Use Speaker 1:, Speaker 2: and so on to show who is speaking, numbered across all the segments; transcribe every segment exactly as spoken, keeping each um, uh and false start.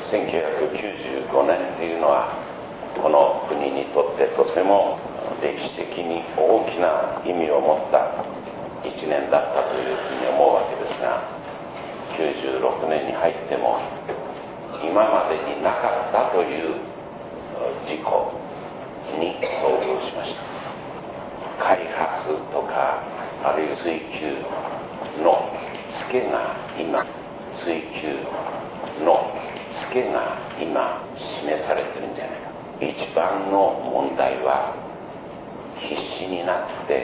Speaker 1: せんきゅうひゃくきゅうじゅうごねんというのはこの国にとってとても歴史的に大きな意味を持ったいちねんだったというふうに思うわけですが、きゅうじゅうろくねんに入っても今までになかったという事故に遭遇しました。開発とかあるいは追求のつけが今追求のつけが今示されてるんじゃないか。一番の問題は必死になって、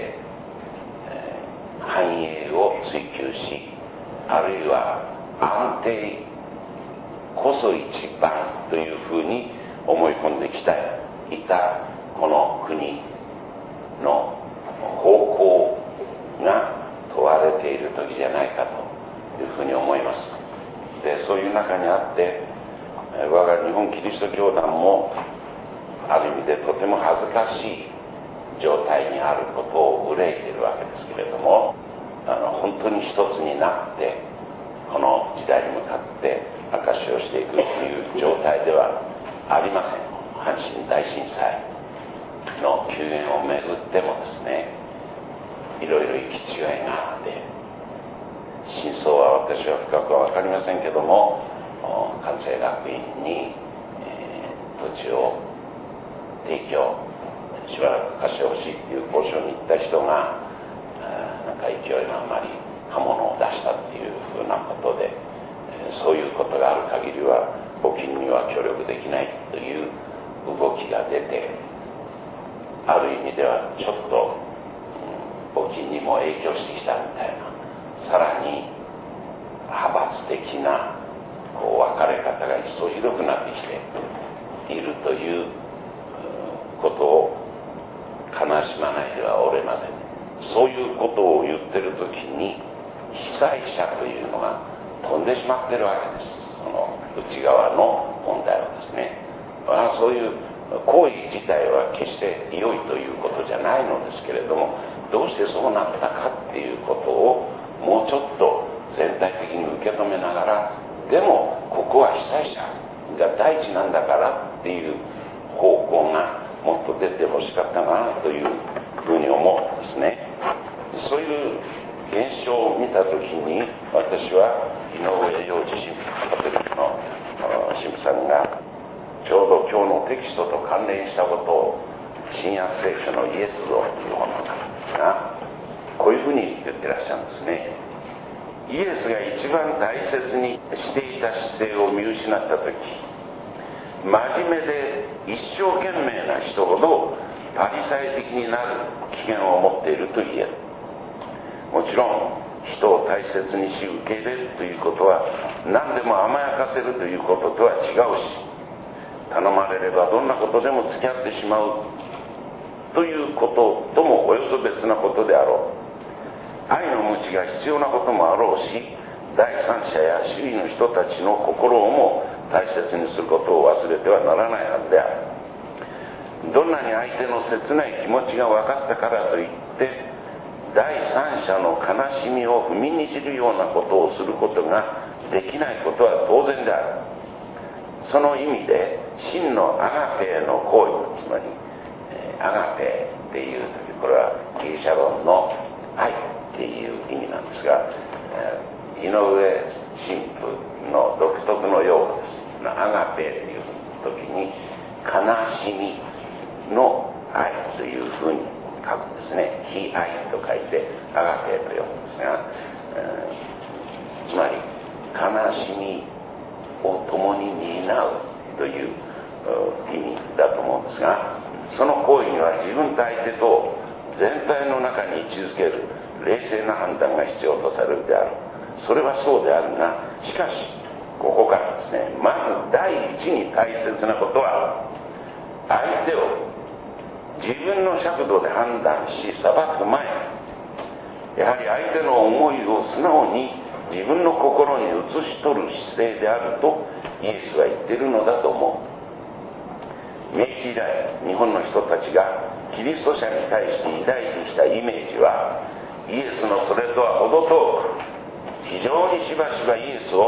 Speaker 1: えー、繁栄を追求し、あるいは安定こそ一番というふうに思い込んできたいたこの国の方向が問われている時じゃないかというふうに思います。で、そういう中にあって我が日本キリスト教団もある意味でとても恥ずかしい状態にあることを憂いているわけですけれども、あの本当に一つになってこの時代に向かって証しをしていくという状態ではありません。阪神大震災の救援をめぐってもですね、いろいろ行き違いがあって、真相は私は深くは分かりませんけども、関西学院に、えー、土地を提供しばらく貸してほしいという交渉に行った人が、なんか勢いのあまり刃物を出したっていうふうなことで、そういうことがある限りは募金には協力できないという動きが出て、ある意味ではちょっと、うん、募金にも影響してきたみたいな、さらに派閥的なこう分かれ方が一層ひどくなってきているということを悲しまないではおれません。そういうことを言ってる時に被災者というのが飛んでしまってるわけです。その内側の問題はですね、まあ、そういう行為自体は決して良いということじゃないのですけれども、どうしてそうなったかっていうことをもうちょっと全体的に受け止めながら、でもここは被災者が第一なんだからっていう方向がもっと出てほしかったなというふうに思うんですね。そういう現象を見たときに、私は井上洋治神父、カトリックの神父さんがちょうど今日のテキストと関連したことを新約聖書のイエス像というものなんですが、こういうふうに言ってらっしゃるんですね。イエスが一番大切にしていた姿勢を見失ったとき、真面目で一生懸命な人ほどパリサイ的になる危険を持っていると言える。もちろん人を大切にし受け入れるということは何でも甘やかせるということとは違うし、頼まれればどんなことでも付き合ってしまうということともおよそ別なことであろう。愛の鞭が必要なこともあろうし、第三者や周囲の人たちの心をも大切にすることを忘れてはならないはずである。どんなに相手の切ない気持ちが分かったからといって第三者の悲しみを踏みにじるようなことをすることができないことは当然である。その意味で真のアガペの行為、つまり、えー、アガペっていう時、これはギリシャ論の愛っていう意味なんですが、えー、井上神父の独特の用語です。アガペっていう時に悲しみの愛というふうに書くんですね。悲愛と書いてアガペと読むんですが、えー、つまり悲しみを共に担うという意味だと思うんですが、その行為には自分と相手と全体の中に位置づける冷静な判断が必要とされるである。それはそうであるが、しかしここからですね、まず第一に大切なことは、相手を自分の尺度で判断し裁く前に、やはり相手の思いを素直に自分の心に移し取る姿勢であるとイエスは言っているのだと思う。明治以来、日本の人たちがキリスト者に対して抱いてきたイメージは、イエスのそれとは程遠く、非常にしばしばイエスを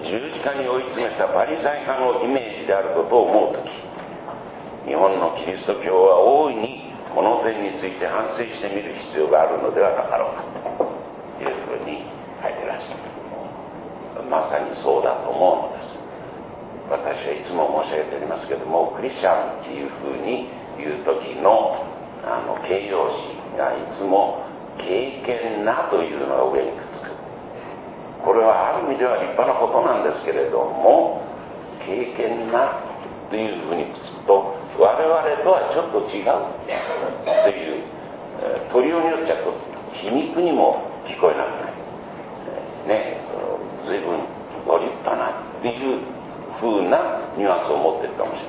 Speaker 1: 十字架に追い詰めたパリサイ派のイメージであることを思うとき、日本のキリスト教は大いにこの点について反省してみる必要があるのではなかろうかというふうに書いてらっしゃる。まさにそうだと思うのです。私はいつも申し上げておりますけども、クリスチャンっていうふうに言う時のあの形容詞がいつも経験なというのが上にくっつく。これはある意味では立派なことなんですけれども、経験なというふうにくっつくと我々とはちょっと違うという、えー、取りようによっちゃと皮肉にも聞こえなくなる、えー、ねえ随分ご立派なっていう風なニュアンスを持っているかもしれない。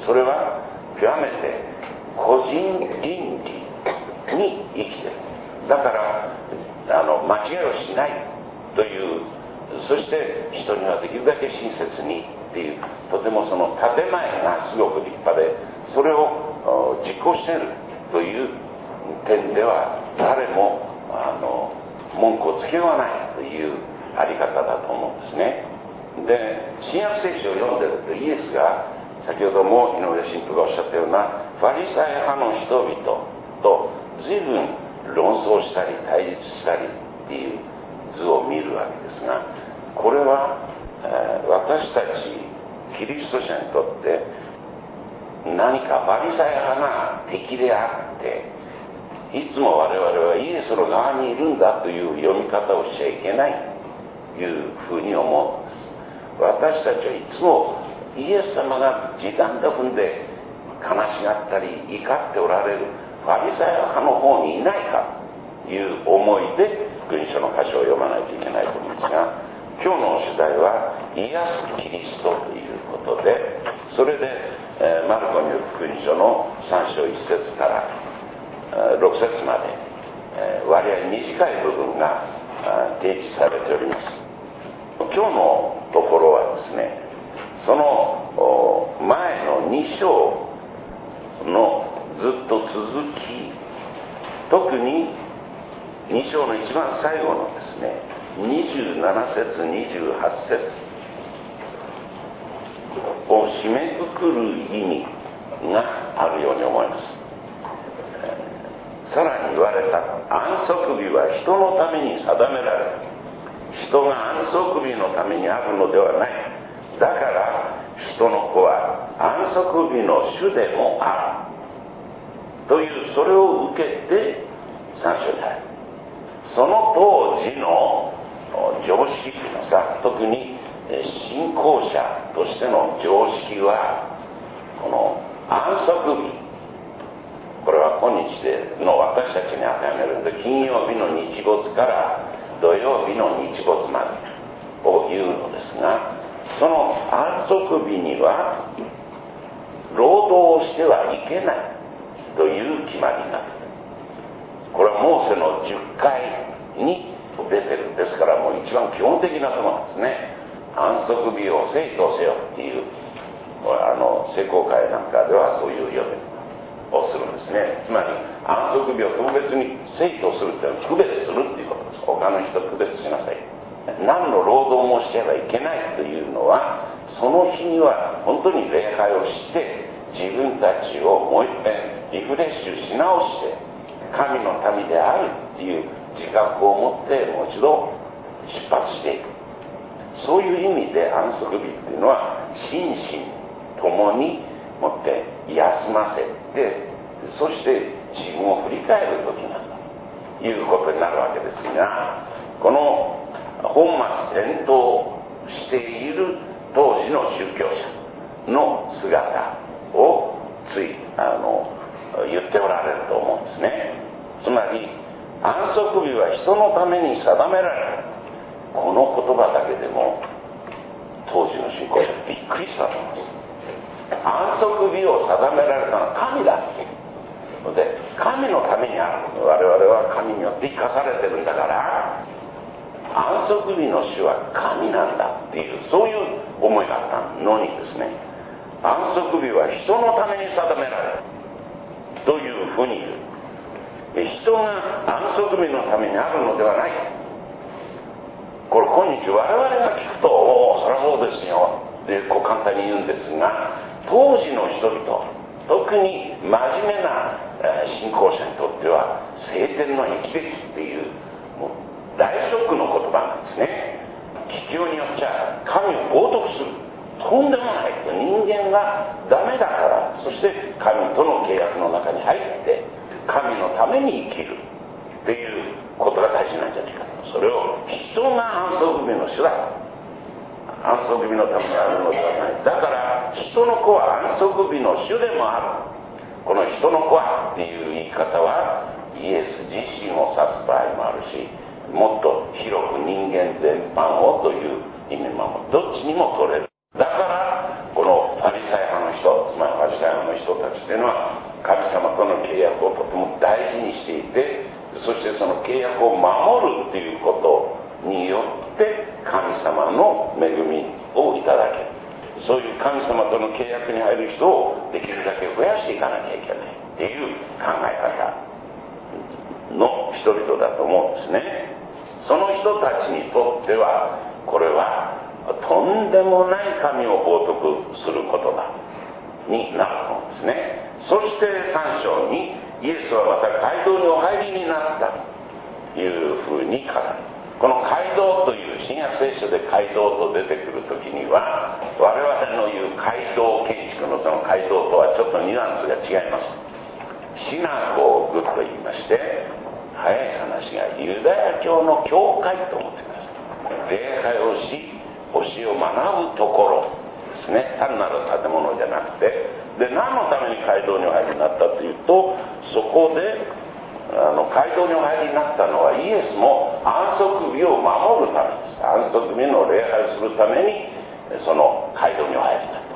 Speaker 1: それは極めて個人倫理に生きてる。だからあの間違いをしないという、そして人にはできるだけ親切にっていう、とてもその建前がすごく立派で、それを実行しているという点では誰もあの文句をつけようがないというあり方だと思うんですね。で、新約聖書を読んでるとイエスが先ほども井上神父がおっしゃったようなファリサイ派の人々と随分論争したり対立したりっていう図を見るわけですが、これは、えー、私たちキリスト者にとって何かファリサイ派が敵であって、いつも我々はイエスの側にいるんだという読み方をしちゃいけないというふうに思うんです。私たちはいつもイエス様が時短で踏んで悲しがったり怒っておられるファリサイ派の方にいないかという思いで福音書の箇所を読まないといけないと思うんですが、今日の主題は癒すキリストということで、それで、えー、マルコによる福音書のさん章いち節からろく節まで、えー、割合短い部分が提示されております。今日のところはですね、その前のに章のずっと続き、特にに章の一番最後のですね、にじゅうなな節にじゅうはち節を締めくくる意味があるように思います。さらに言われた、安息日は人のために定められた。人が安息日のためにあるのではない。だから人の子は安息日の主でもあるという、それを受けてさん章に入る。その当時の常識といいますか、特に信仰者としての常識は、この安息日、これは今日での私たちに当てはめると、金曜日の日没から土曜日の日没までを言うのですが、その安息日には労働をしてはいけないという決まりになっている。これはモーセのじゅっかいに出てるんですから、もう一番基本的なものなんですね。安息日を聖とせよっていう、あの聖公会なんかではそういう呼びをするんですね。つまり安息日を特別に聖とするというのは区別するっていうことです。他の人と区別しなさい。何の労働もしてはいけないというのは、その日には本当に礼拝をして自分たちをもう一遍リフレッシュし直して、神の民であるっていう自覚を持ってもう一度出発していく。そういう意味で安息日っていうのは心身ともにもって休ませて、そして自分を振り返る時なんだということになるわけですが、この本末転倒している当時の宗教者の姿をついあの言っておられると思うんですね。つまり安息日は人のために定められる、この言葉だけでも当時の信仰者びっくりしたと思います。安息日を定められたのは神だで、神のためにある。我々は神によって生かされてるんだから、安息日の主は神なんだっていう、そういう思いがあったのにですね、安息日は人のために定められるというふうに言う。人が安息日のためにあるのではない。 これ今日我々が聞くと、おおそりゃそうですよってこう簡単に言うんですが、当時の人々、特に真面目な信仰者にとっては聖典の霹靂っていうもう大ショックの言葉なんですね。聞きようによっちゃ神を冒涜する、とんでもないと、人間がダメだから、そして神との契約の中に入って神のために生きるっていうことが大事なんじゃないかと。それを人が安息日の主だ、安息日のためにあるのではない。だから人の子は安息日の主でもある。この人の子はっていう言い方はイエス自身を指す場合もあるし、もっと広く人間全般をという意味もどっちにも取れる。だからこのファリサイ派の人、つまりファリサイ派の人たちというのは神様との契約をとても大事にしていて、そしてその契約を守るっていうことによって神様の恵みをいただける。そういう神様との契約に入る人をできるだけ増やしていかなきゃいけないっていう考え方の人々だと思うんですね。その人たちにとってはこれはとんでもない神を冒涜することだになると思うんですね。そしてさん章にイエスはまた街道にお入りになったというふうに書かれる。この街道という新約聖書で街道と出てくるときには、我々の言う街道建築のその街道とはちょっとニュアンスが違います。シナゴーグと言いまして、早い話がユダヤ教の教会と思ってください。礼拝をし教えを学ぶところですね。単なる建物じゃなくて、で何のために街道にお入りになったというと、そこであの街道にお入りになったのはイエスも安息日を守るためです。安息日の礼拝をするためにその街道にお入りになった。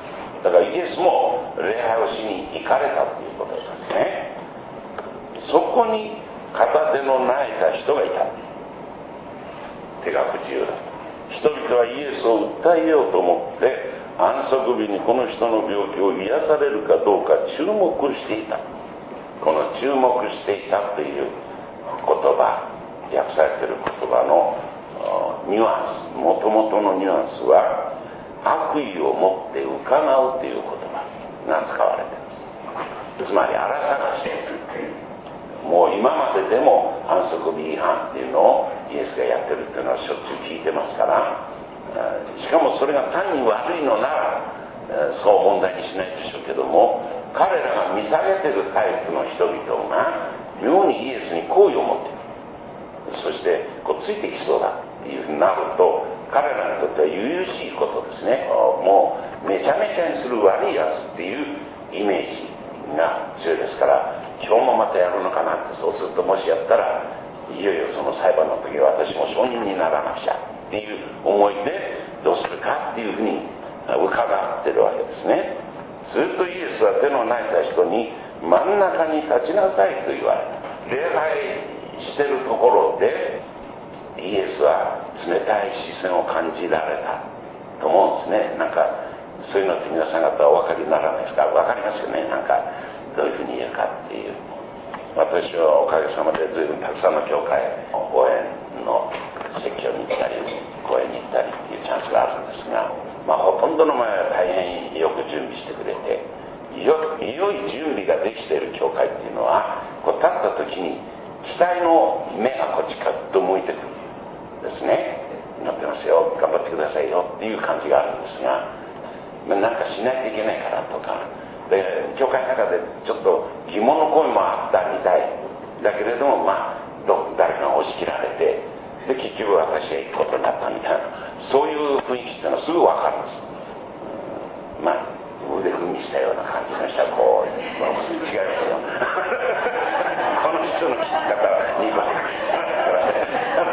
Speaker 1: だからイエスも礼拝をしに行かれたということですね。そこに片手の泣いた人がいた。手が不自由だ。人々はイエスを訴えようと思って安息日にこの人の病気を癒されるかどうか注目していた。この注目していたという言葉、訳されている言葉のニュアンス、もともとのニュアンスは悪意を持って伺うという言葉が使われています。つまり荒探しです。もう今まででも安息日違反っていうのをイエスがやってるっていうのはしょっちゅう聞いてますから、しかもそれが単に悪いのならそう問題にしないでしょうけども、彼らが見下げてるタイプの人々が妙にイエスに好意を持っている。そしてこうついてきそうだっていうふうになると、彼らにとっては悠々しいことですね。もうめちゃめちゃにする悪いやつっていうイメージが強いですから、今日もまたやるのかなって、そうするともしやったらいよいよその裁判の時は私も証人にならなくちゃっていう思いでどうするかっていうふうに伺ってるわけですね。するとイエスは手の泣いた人に真ん中に立ちなさいと言われた。礼拝してるところでイエスは冷たい視線を感じられたと思うんですね。なんかそういうのって皆さん方はお分かりにならないですか？分かりますよね。なんかどういうふうに言うかっていう。私はおかげさまで随分たくさんの教会応援の説教に行ったり講演に行ったりっていうチャンスがあるんですが、まあほとんどの前は大変よく準備してくれて、よ良い準備ができている教会っていうのは、こう立った時に期待の目がこっちかっと向いてくるんですね。祈ってますよ、頑張ってくださいよっていう感じがあるんですが、まあ、なんかしないといけないからとかで、教会の中でちょっと疑問の声もあったみたいだけれども、まあど誰かが押し切られて、で結局私が行くことになったみたいな、そういう雰囲気っていうのはすぐ分かるんです。まあ腕踏みしたような感じの人はこう、まあ、違いますよこの人の聞き方はにばんしますからね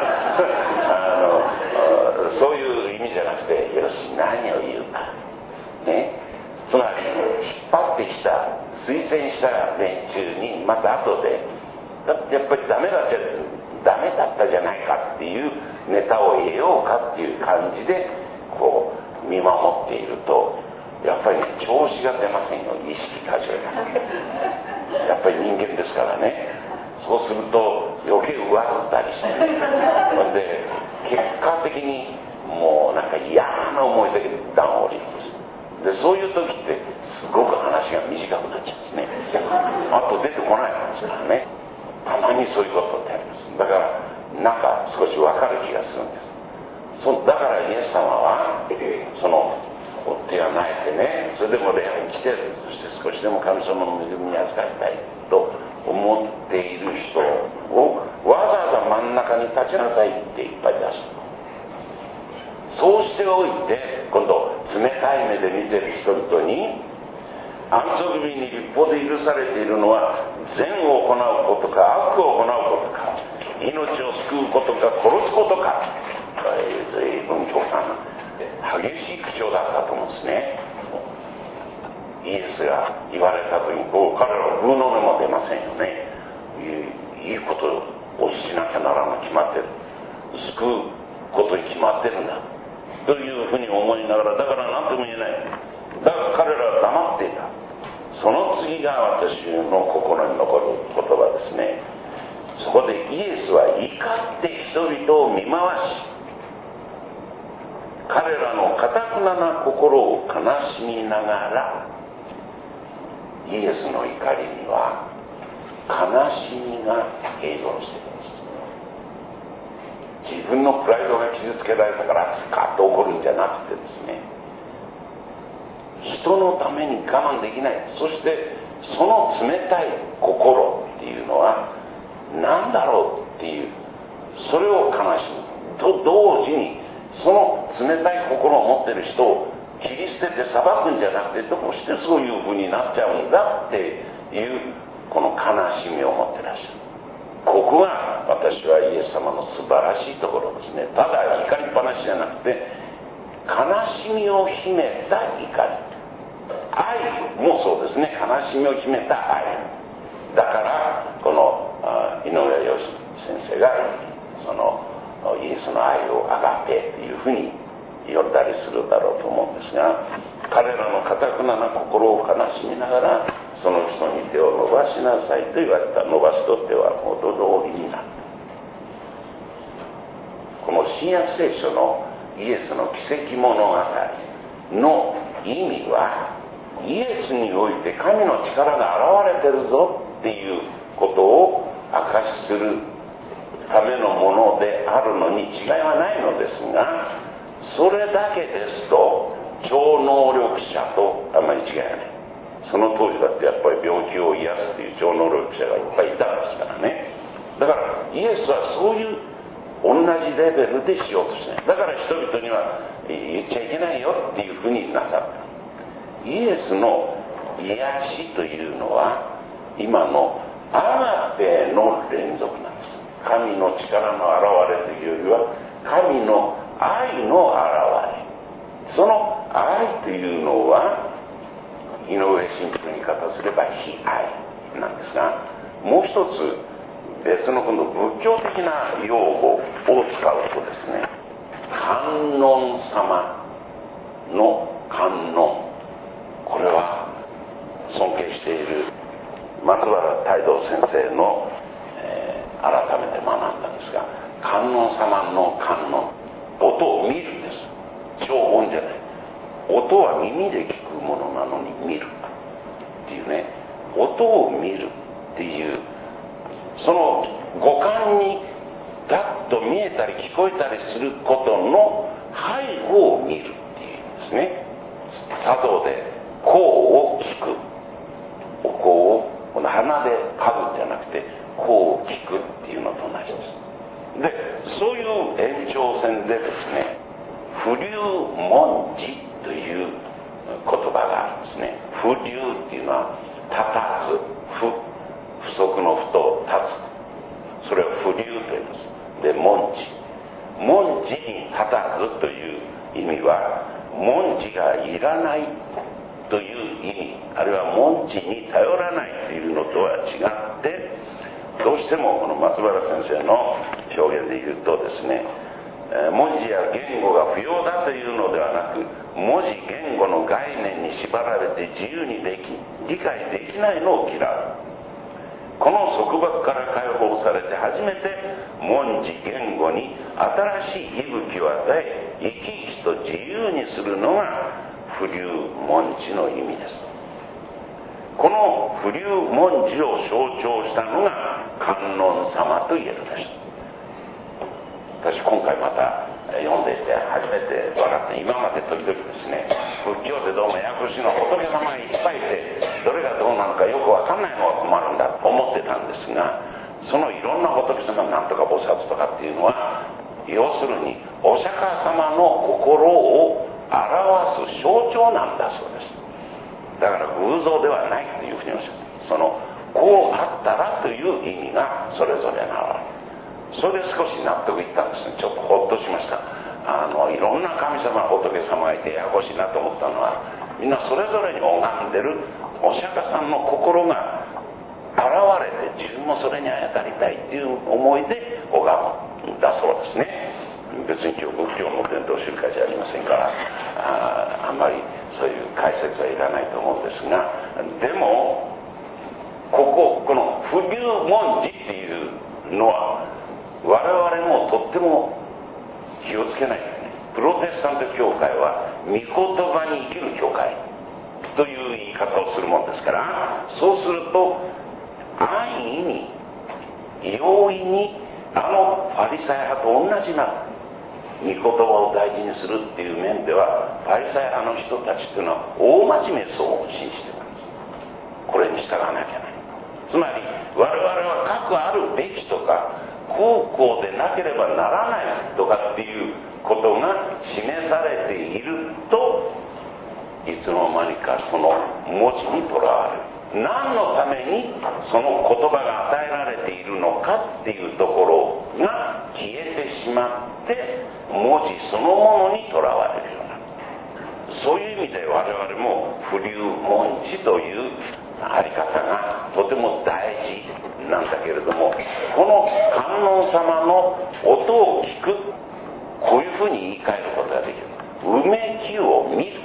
Speaker 1: あのそういう意味じゃなくて、よし何を言うかね、つまり引っ張ってきた推薦した連中にまた後でだってやっぱりダメだっちゃダメだったじゃないかっていうネタを得ようかっていう感じでこう見守っていると、やっぱりね調子が出ませんよ。意識過剰にやっぱり人間ですからね。そうすると余計上ずったりして、ね、で結果的にもうなんか嫌な思いだけで段を降りるんです。でそういう時ってすごく話が短くなっちゃうんですね。あと出てこないんですからね。たまにそういうことってあります。だからなんか少し分かる気がするんです。そだからイエス様はその手が泣いてね、それでも礼拝に来てる、そして少しでも神様の恵みに預かりたいと思っている人をわざわざ真ん中に立ちなさいっていっぱい出す。そうしておいて今度冷たい目で見てる人々に、安息日に立法で許されているのは善を行うことか悪を行うことか、命を救うことか殺すことか、随分共産激しい口調だったと思うんですね。イエスが言われた時にこう彼らはグーの音も出ませんよね。いいことをしなきゃならない決まってる、救うことに決まってるんだというふうに思いながら、だから何とも言えない。だから彼らは黙っていた。その次が私の心に残る言葉ですね。そこでイエスは怒って人々を見回し、彼らの堅くなな心を悲しみながら、イエスの怒りには悲しみが併存しています。自分のプライドが傷つけられたからスカッと怒るんじゃなくてですね、人のために我慢できない、そしてその冷たい心っていうのは何だろうっていう、それを悲しむと同時に、その冷たい心を持ってる人を切り捨てて裁くんじゃなくて、どうしてそういう風になっちゃうんだっていうこの悲しみを持ってらっしゃる。ここが私はイエス様の素晴らしいところですね。ただ怒りっぱなしじゃなくて、悲しみを秘めた怒り、愛もそうですね。悲しみを秘めた愛だから、この井上陽水先生がそのイエスの愛をあがってというふうに呼んだりするだろうと思うんですが、彼らの堅くなな心を悲しみながらその人に手を伸ばしなさいと言われた。伸ばしとっては元通りになる。この新約聖書のイエスの奇跡物語の意味は、イエスにおいて神の力が現れてるぞっていうことを証しするためのものであるのに違いはないのですが、それだけですと超能力者とあんまり違いはない。その当時だってやっぱり病気を癒すっていう超能力者がいっぱいいたんですからね。だからイエスはそういう同じレベルでしようとしない。だから人々には言っちゃいけないよっていうふうになさった。イエスの癒しというのは今のアガペの連続なんです。神の力の現れというよりは神の愛の現れ。その愛というのは井上神父に方すれば非愛なんですが、もう一つ別の今度仏教的な用語を使うとですね、観音様の観音、これは尊敬している松原泰道先生の、えー、改めて学んだんですが、観音様の観音、音を見るんです。超音じゃない。音は耳で聞くものなのに見るっていうね、音を見るっていうその五感にガッと見えたり聞こえたりすることの背後を見るっていうんですね。茶道で香を聞く、お香をこの鼻で嗅ぐんじゃなくて香を聞くっていうのと同じです。でそういう延長線でですね、不流文字という言葉があるんですね。不流っていうのは立たず、不不足の不と立つ、それを不流と言います。で文字、文字に立たずという意味は文字がいらないという意味、あるいは文字に頼らないというのとは違って、どうしてもこの松原先生の表現で言うとですね、文字や言語が不要だというのではなく、文字言語の概念に縛られて自由にでき理解できないのを嫌う。 この束縛から解放されて初めて文字言語に新しい息吹を与え、生き生きと自由にするのが不流文字の意味です。この不流文字を象徴したのが観音様と言えるでしょう。私今回また読んでいて初めて分かった。今まで時々ですね、仏教でどうもややこしいの仏様がいっぱいいて、どれがどうなのかよく分かんないのが困るんだと思ってたんですが、そのいろんな仏様なんとか菩薩とかっていうのは、要するにお釈迦様の心を表す象徴なんだそうです。だから偶像ではないというふうにおっしゃって、そのこうあったらという意味がそれぞれなわけ。それで少し納得いったんですね。ちょっとほっとしました。あのいろんな神様仏様がいてややこしいなと思ったのは、みんなそれぞれに拝んでるお釈迦さんの心が現れて、自分もそれにあやかりたいっていう思いで拝むんだそうですね。別に今日仏教の伝統集会じゃありませんから、あ, あんまりそういう解説はいらないと思うんですが、でもこここの不流文字っていうのは我々もとっても気をつけないとね。プロテスタント教会は御言葉に生きる教会という言い方をするもんですから、そうすると安易に容易にあのファリサイ派と同じな御言葉を大事にするっていう面では、ファリサイ派の人たちっていうのは大真面目そうを信じてたんです。これに従わなきゃならない。つまり我々はかくあるべきとか、こうこうでなければならないとかっていうことが示されていると、いつの間にかその文字にとらわれる。何のためにその言葉が与えられているのかっていうところが消えてしまって、文字そのものにとらわれるようになる。そういう意味で我々も不流文字というあり方がとても大事なんだけれども、この観音様の音を聞く、こういうふうに言い換えることができる。うめきを見る。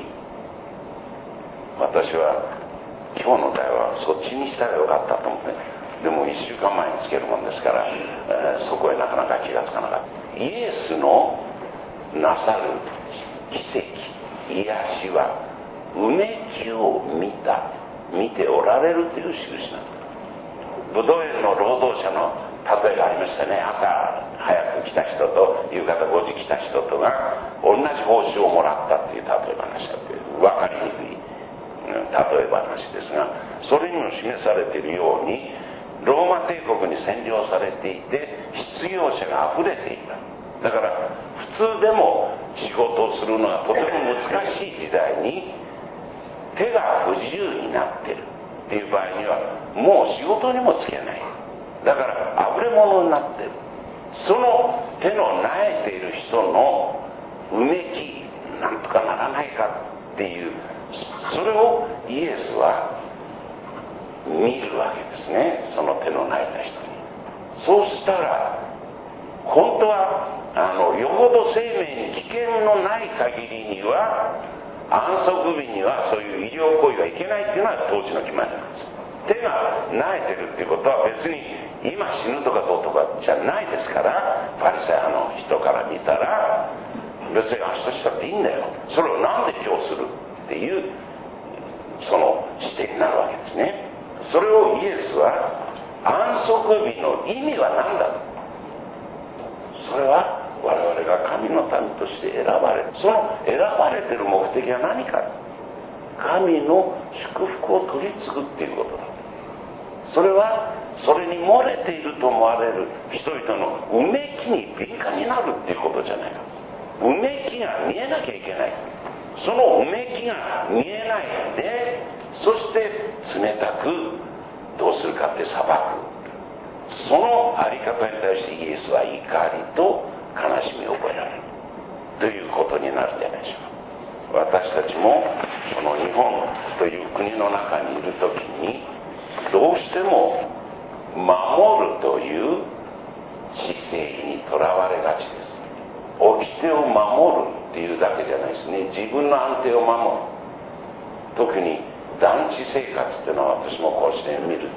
Speaker 1: 私は今日の題はそっちにしたらよかったと思って、でもいっしゅうかんまえにつけるもんですから、えー、そこへなかなか気がつかなかった。イエスのなさる奇跡、癒しはうめきを見た見ておられるという印なんだ。ブドウ園の労働者の例えがありましたね。朝早く来た人と夕方ごじ来た人とが同じ報酬をもらったっていう例え話だっていう分かりにくい例え話ですが、それにも示されているように、ローマ帝国に占領されていて失業者があふれていた。だから普通でも仕事をするのはとても難しい時代に、手が不自由になっているっていう場合にはもう仕事にもつけない。だからあぶれ者になっている。その手のなえている人のうめき、なんとかならないかっていう、それをイエスは見るわけですね。その手のなえた人に。そうしたら本当はあのよほど生命に危険のない限りには、安息日にはそういう医療行為はいけないっていうのは当時の決まりなんです。手がなえてるっていうことは別に今死ぬとかどうとかじゃないですから、ファリサイ派の人から見たら別に明日したっていいんだよ、それをなんで今日するっていうその視点になるわけですね。それをイエスは安息日の意味は何だと、それは我々が神の民として選ばれる、その選ばれている目的は何か、神の祝福を取り継ぐっていうことだ。それはそれに漏れていると思われる人々のうめきに敏感になるっていうことじゃないか。うめきが見えなきゃいけない。そのうめきが見えないで、そして冷たくどうするかって裁く、そのあり方に対してイエスは怒りと悲しみを覚えられるということになるんじゃないでしょうか。私たちもこの日本という国の中にいるときに、どうしても守るという姿勢にとらわれがちです。掟を守るっていうだけじゃないですね。自分の安定を守る。特に団地生活っていうのは私もこうして見る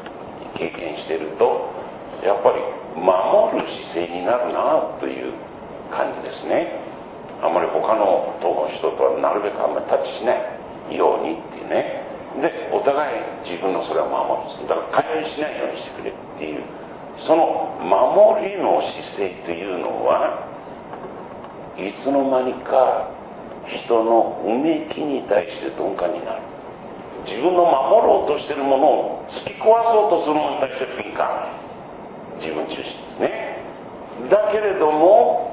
Speaker 1: 経験していると、やっぱり守る姿勢になるなという感じですね。あまり他の党の人とはなるべくあんまりタッチしないようにっていうね。で、お互い自分のそれを守るんです。だから介入しないようにしてくれっていう、その守りの姿勢というのはいつの間にか人のうめきに対して鈍感になる。自分の守ろうとしているものを突き壊そうとするものに対して敏感、自分中心ですね。だけれども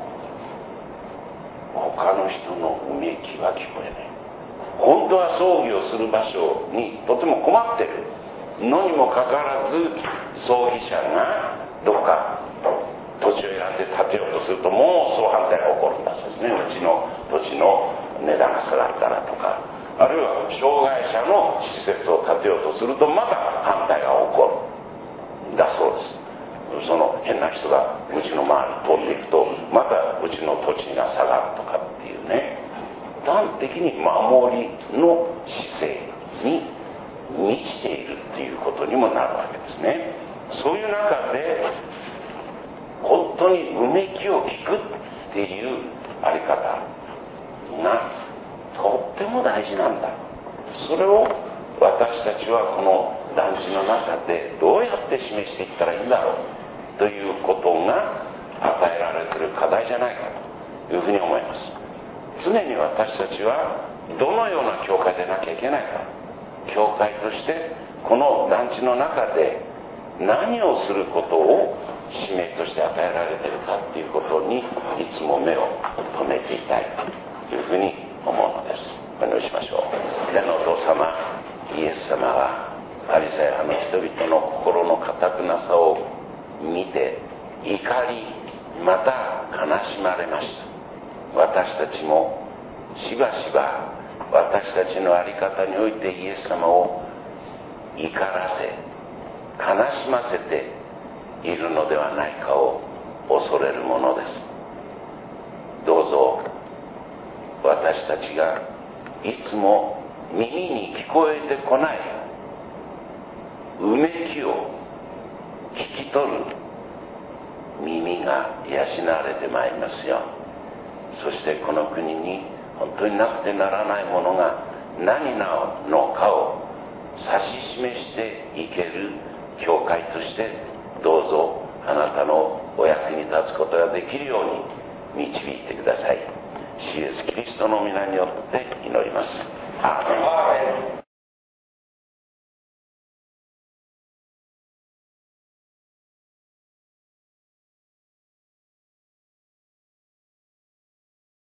Speaker 1: 他の人のうめきは聞こえない。本当は葬儀をする場所にとても困っているのにもかかわらず、葬儀者がどっか土地を選んで建てようとすると、もうそう反対が起こるんだそうですね。うちの土地の値段が下がるからとか、あるいは障害者の施設を建てようとするとまた反対が起こるだそうです。その変な人がうちの周り通っていくとまたうちの土地が下がるとかっていうね、端的に守りの姿勢に満ちているっていうことにもなるわけですね。そういう中で本当にうめきを聞くっていうあり方がとっても大事なんだ。それを私たちはこの団地の中でどうやって示していったらいいんだろうということが与えられている課題じゃないかというふうに思います。常に私たちはどのような教会でなきゃいけないか、教会としてこの団地の中で何をすることを使命として与えられているかということにいつも目を留めていたいというふうに思うのです。お祈りしましょう。天のお父様、イエス様はパリサイ派の人々の心の堅くなさを見て怒り、また悲しまれました。私たちもしばしば私たちの在り方においてイエス様を怒らせ悲しませているのではないかを恐れるものです。どうぞ私たちがいつも耳に聞こえてこないうめきを聞き取る耳が養われてまいりますよ。そしてこの国に本当になくてならないものが何なのかを指し示していける教会としてどうぞあなたのお役に立つことができるように導いてください。主イエスキリストの皆によって祈ります。アーメン。